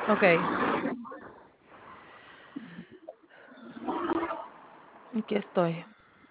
Ok, aquí estoy.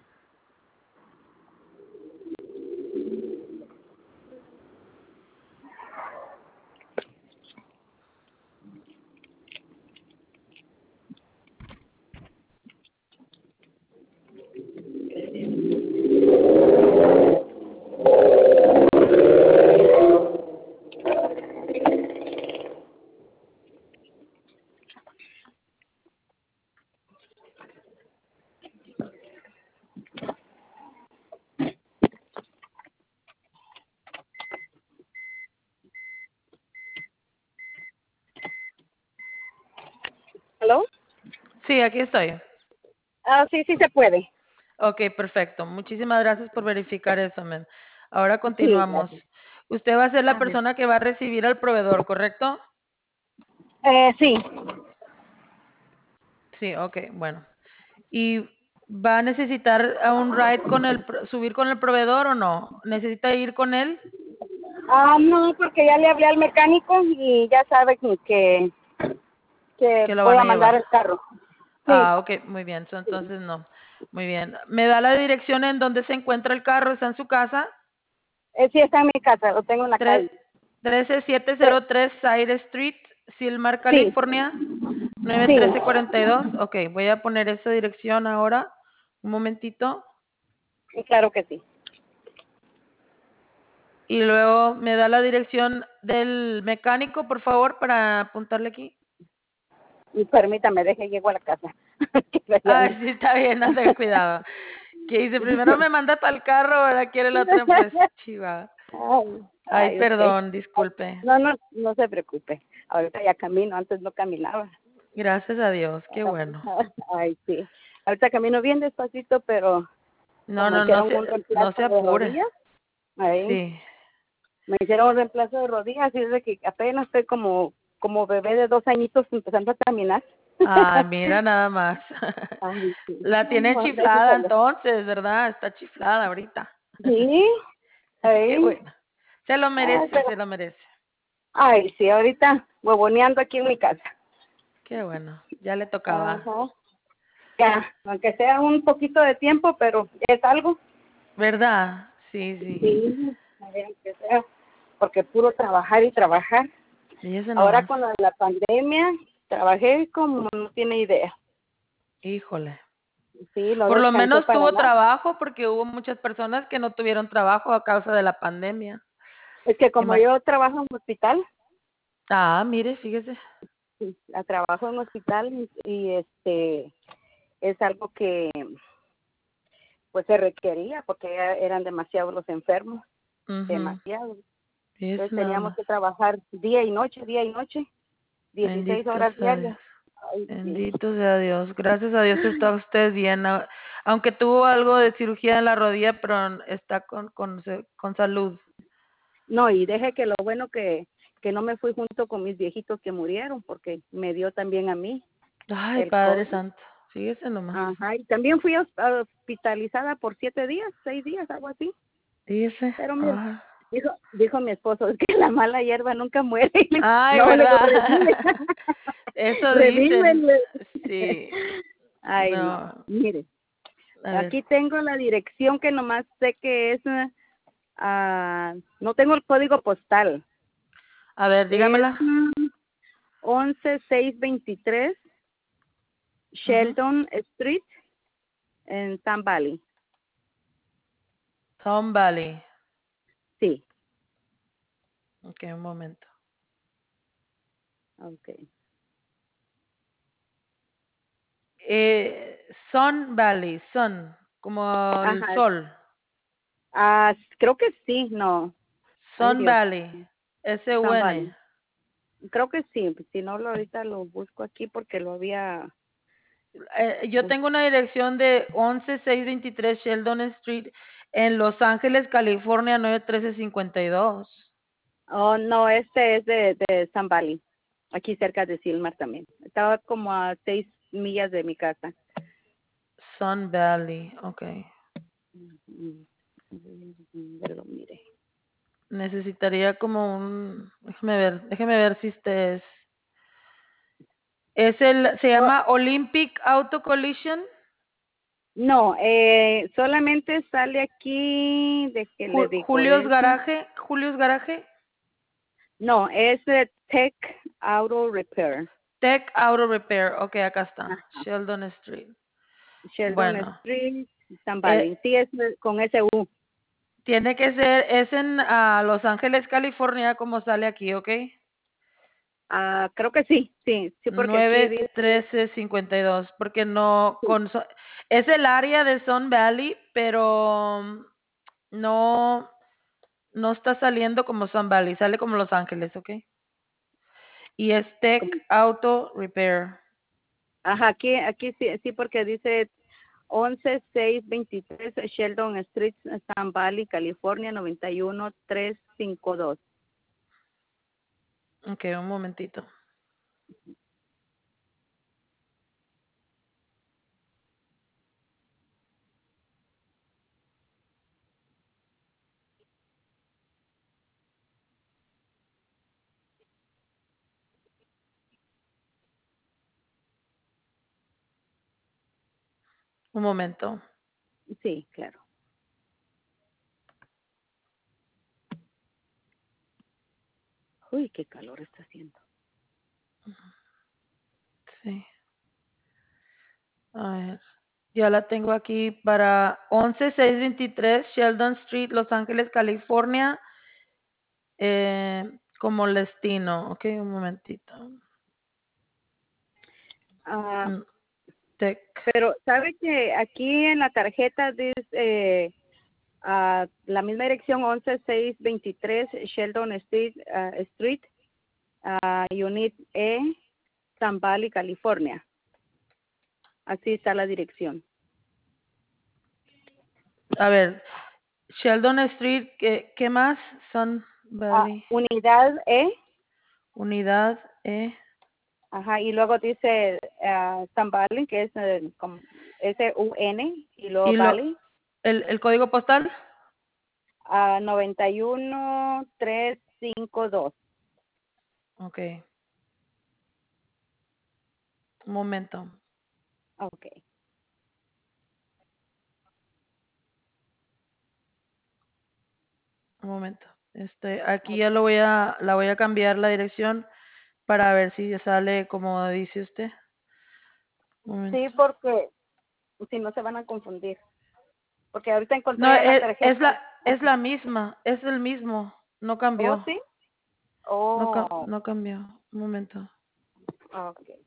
¿Aló? Sí, aquí estoy. Sí, sí se puede. Ok, perfecto. Muchísimas gracias por verificar eso, men. Ahora Sí, gracias. continuamos. Usted va a ser la A ver. persona que va a recibir al proveedor, ¿correcto? Sí, Sí, ok, bueno. ¿Y va a necesitar a un ride con subir con el proveedor o no? ¿Necesita ir con él? no, porque ya le hablé al mecánico y ya sabe que Que lo voy van a a mandar llevar. el carro. Sí, Ah, ok, muy bien. Entonces no. Muy bien. ¿Me da la dirección en donde se encuentra el carro? ¿Está en su casa? sí está en mi casa, lo tengo en la Tre- calle. 13703 Side Street, Silmar, Sí, California, sí, 91342. Ok, voy a poner esa dirección ahora. Un momentito. sí, claro que sí. Y luego me da la dirección del mecánico, por favor, para apuntarle aquí. Y permítame, deje, llego a la casa. Que ya Ah, no. sí, está bien, ande cuidado. Que dice, primero me manda tal carro, ahora quiere la otra empresa. Chiva. Ay, Ok. perdón, disculpe. No, no, no se preocupe. Ahorita ya camino, antes no caminaba. Gracias a Dios, qué bueno. Ay, sí. Ahorita camino bien despacito, pero No, como no, no hicieron se, un no reemplazo se de apure. rodillas, ahí Sí. me hicieron un reemplazo de rodillas y es de que apenas estoy como bebé de 2 añitos empezando a caminar. Ay, mira nada más. Ay, sí. La tienen No, gracias chiflada a Dios. entonces, ¿verdad? Está chiflada ahorita. Sí, Qué ahí. bueno. Se lo merece, Pero, se lo merece. ay, sí, ahorita huevoneando aquí en mi casa. Qué bueno. Ya le tocaba. Ajá. Ya, aunque sea un poquito de tiempo, pero es algo. ¿Verdad? Sí, sí. Sí, a ver, aunque sea, porque puro trabajar y trabajar. Fíjese Ahora nomás. con la pandemia, trabajé como no tiene idea. Híjole. Sí, no Por lo descansé menos para tuvo nada. trabajo porque hubo muchas personas que no tuvieron trabajo a causa de la pandemia. Es que como Ima- yo trabajo en un hospital, Ah, mire, fíjese. sí, trabajo en hospital y es algo que pues se requería porque eran demasiados los enfermos, Ujú. demasiados. Fíjese Entonces nada teníamos más. que trabajar día y noche, 16 Bendito horas sea Dios. diarias. Ay, sí. Bendito sea Dios. Gracias a Dios está usted bien. Aunque tuvo algo de cirugía en la rodilla, pero está con salud. No, y deje que lo bueno que no me fui junto con mis viejitos que murieron porque me dio también a mí Ay, el Padre COVID. Santo. Fíjese nomás. Ajá, y también fui hospitalizada por 7 días, 6 días, algo así. Fíjese. Pero mire, Ah. dijo mi esposo, es que la mala hierba nunca muere. Ay, No, le digo, ¿verdad? revive. Eso dicen. Revívele. Sí. Ay, no. No. Mire, A ver. aquí tengo la dirección que nomás sé que es, no tengo el código postal. A ver, Es dígamela. 11623 Ujú. Sheldon Street en Sun Valley. Tom Valley. Sí, Ok, un momento. okay. Sun Valley, sun, como el Ajá, sol. creo que sí, no. Ay, Sun Dios. Valley, Sun S-U-N. Valley. Creo que sí, si no ahorita lo busco aquí porque lo había. Yo tengo una dirección de 11623 Sheldon Street en Los Ángeles, California, 91352. Oh, no, este es de Sun Valley, aquí cerca de Silmar también. Estaba como a 6 millas de mi casa. Sun Valley, ok. Mm, pero mire. Necesitaría como déjeme ver si este es. Se llama Olympic Auto Collision. No, solamente sale aquí, de que le digo. Julio's Garage. No, es Tech Auto Repair. Tech Auto Repair. Ok, acá está. Ajá. Sheldon Street. Sheldon Bueno. Street, San Valley. Sí, es con ese U. Tiene que ser, es en Los Ángeles, California, como sale aquí, ¿ok? Creo que sí, porque aquí dice 91352, porque no, es el área de Sun Valley, pero no, no está saliendo como Sun Valley, sale como Los Ángeles, ¿ok? Y es Tech Auto Repair. Ajá, aquí sí, porque dice 11623 Sheldon Street, San Valley, California, 91352. Ok, un momentito. Un momento. Sí, claro. Uy, qué calor está haciendo. Sí. A ver. Ya la tengo aquí para 11623 Sheldon Street, Los Ángeles, California, como destino. Ok, un momentito. Ah, Tech. pero sabe que aquí en la tarjeta dice la misma dirección 11623 Sheldon Street, Unit E, San Valley, California. Así está la dirección. A ver, Sheldon Street, ¿qué más? Sun Valley. Unidad E. Unidad E. Ajá, y luego dice San Valley, que es como S-U-N, y luego ¿Y Valley. el código postal? 91352. Ok. Un momento. Okay. Un momento. Aquí ya la voy a cambiar la dirección para ver si sale como dice usted. Un Sí, momento. porque si no se van a confundir. Porque ahorita No, encontré a la tarjeta. es la misma, es el mismo, no ¿Oh, cambió, sí? Oh, no cambió. Un momento. okay.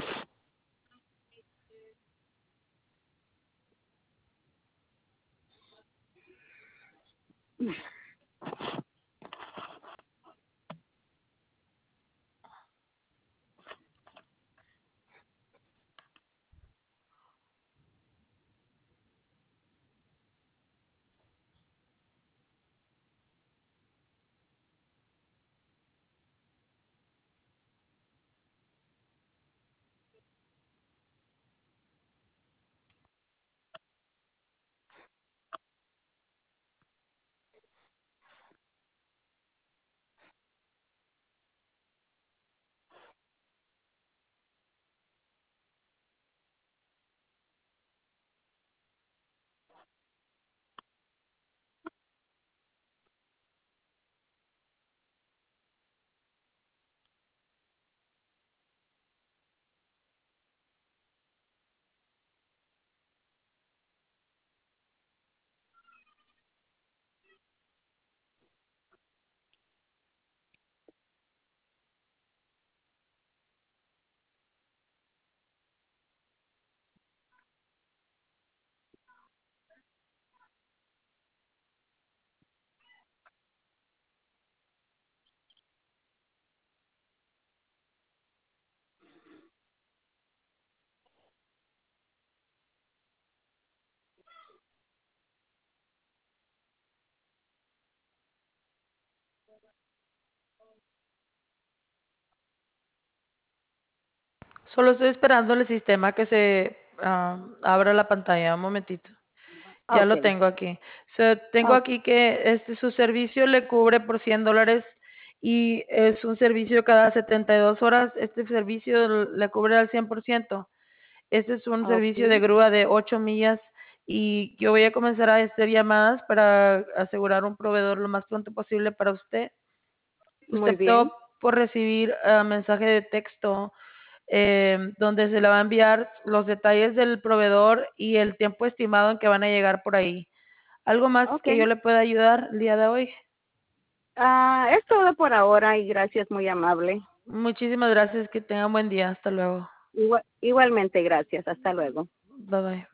Solo estoy esperando el sistema que se abra la pantalla. Un momentito. Ya lo Okay. tengo aquí. Tengo Okay. aquí que su servicio le cubre por $100 y es un servicio cada 72 horas. Este servicio le cubre al 100%. Este es un servicio de Okay, grúa de 8 millas y yo voy a comenzar a hacer llamadas para asegurar un proveedor lo más pronto posible para usted. Usted muy optó bien. por recibir mensaje de texto donde se le va a enviar los detalles del proveedor y el tiempo estimado en que van a llegar por ahí. ¿Algo más que yo Okay. le pueda ayudar el día de hoy? Es todo por ahora y gracias, muy amable. Muchísimas gracias, que tengan buen día. Hasta luego. Igualmente, gracias. Hasta luego. Bye bye.